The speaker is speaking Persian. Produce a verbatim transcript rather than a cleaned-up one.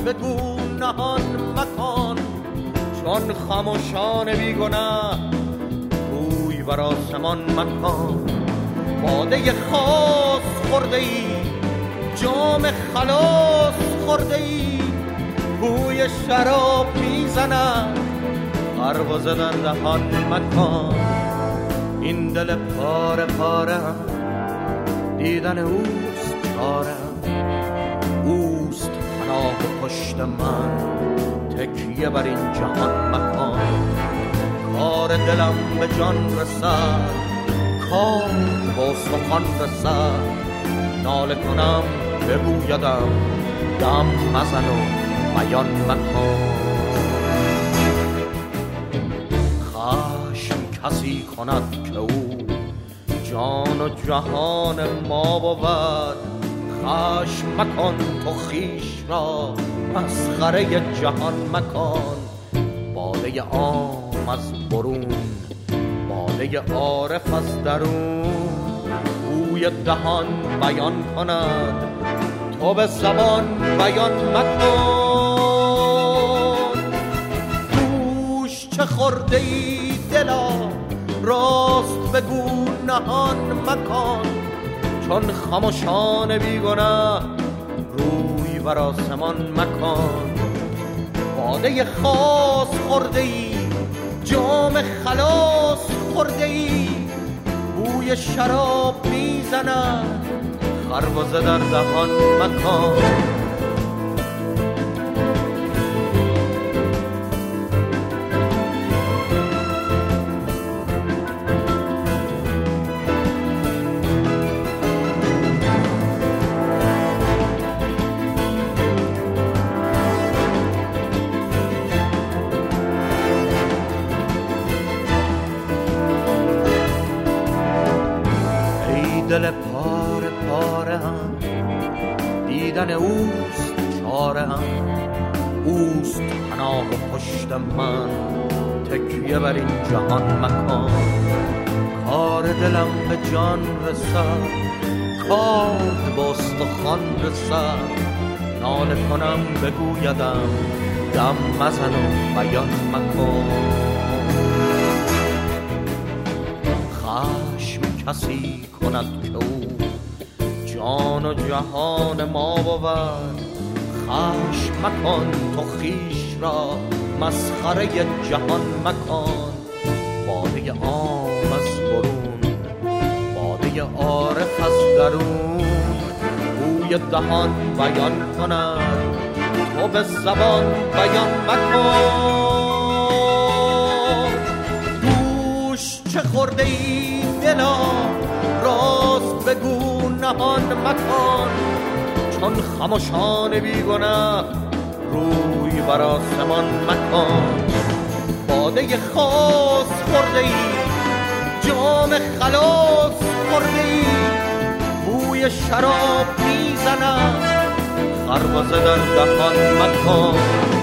بگو نهان مکان، چون خموشان بیگناه روی بر آسمان مکان. باده خاص خورده ای، جام خلاص خورده ای، بوی شراب میزند پرواز در دهان مکان. این دل پاره پاره دیدن اوست چارم، اوست پناه و پشت من، تکیه بر این جهان مکان. کار دلم به جان رسد، کار با استخوان رسد، ناله کنم بگویدم دم مزن و بیان مکان. خشم کسی کند که او جان و جهان ما بود، خشم مکن تو خویش را مسخره جهان مکان. باده عام از برون، باده عارف از درون، بوی دهان بیان کند تو به زبان بیان مکن. دوش چه خورده ای دلا، راست بگو نهان مکان، چون خموشان بیگناه روی بر آسمان مکان. باده خاص خورده ای، جام خلاص خورده ای، بوی شراب میزند خربزه در دهان مکان. دل پاره پاره هم دیدن اوست چاره هم، اوست پناه و پشت من، تکیه بر این جهان مکان. کار دلم به جان رسد، کار با استخوان رسد، ناله کنم بگویدم دم مزن و بیان مکان. خشم کسی کند که او جان و جهان ما بود، خشم مکن تو خویش را مسخره جهان مکان. باده عام از برون، باده عارف از درون، بوی دهان بیان کند تو به زبان بیان مکن. دوش چه خورده ای دلا، راست بگو نهان مکان، چون خموشان بیگناه روی بر آسمان مکان. باده خاص خورده ای، جام خلاص خورده ای، بوی شراب میزند خربزه در دهان مکان.